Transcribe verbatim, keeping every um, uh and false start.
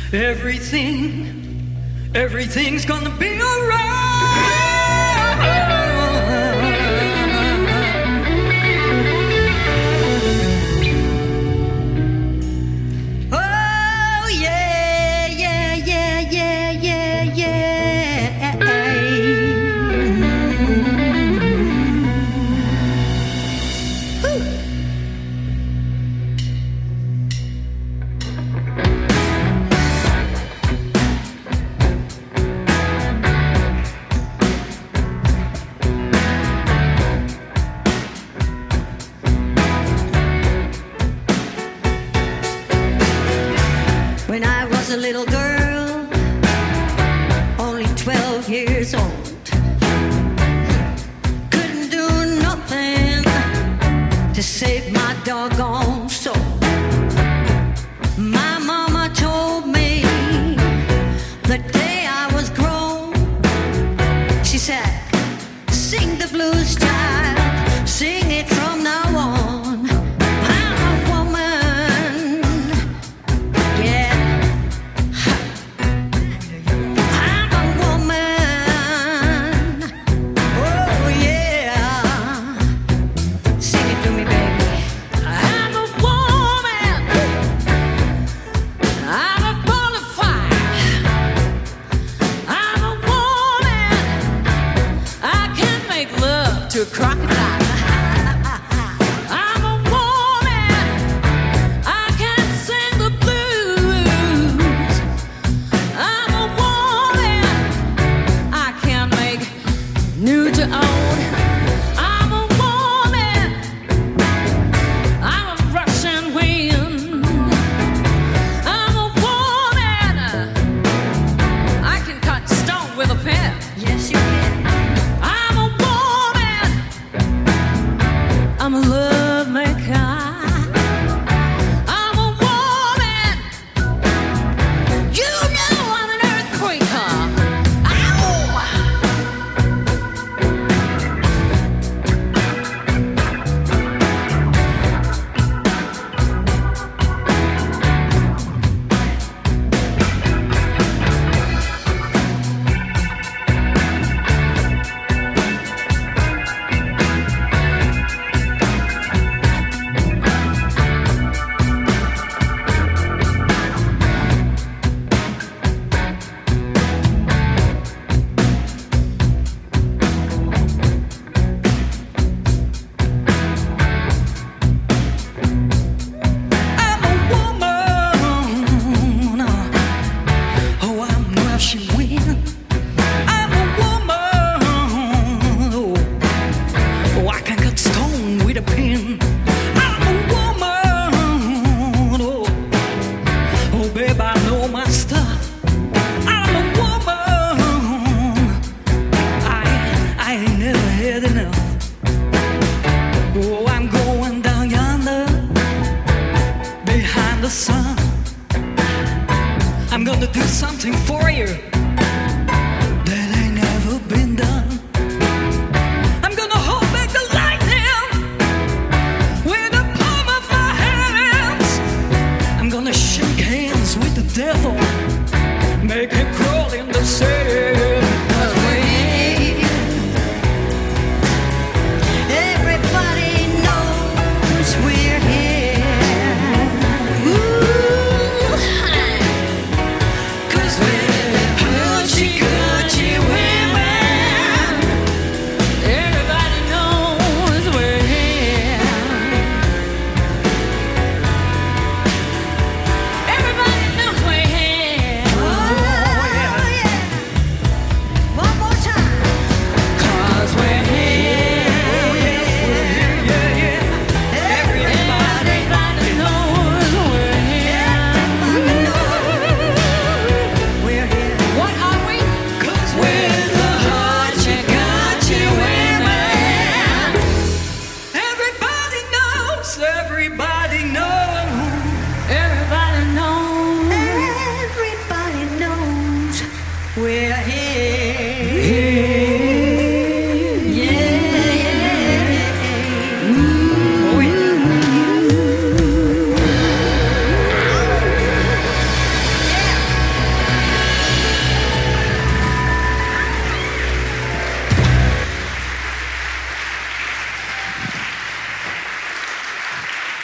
Everything, everything's gonna be alright. Oh yeah, yeah, yeah, yeah, yeah, yeah. Whew. When I was a little girl, only twelve years old, couldn't do nothing to save my doggone soul. My mama told me the day I was grown, she said, sing the blues, child, sing it from now on. I'm a woman, yeah. I'm a woman, oh yeah. Sing it to me, baby. I'm a woman, I'm a bona fide. I'm a woman, I can make love to a crocodile.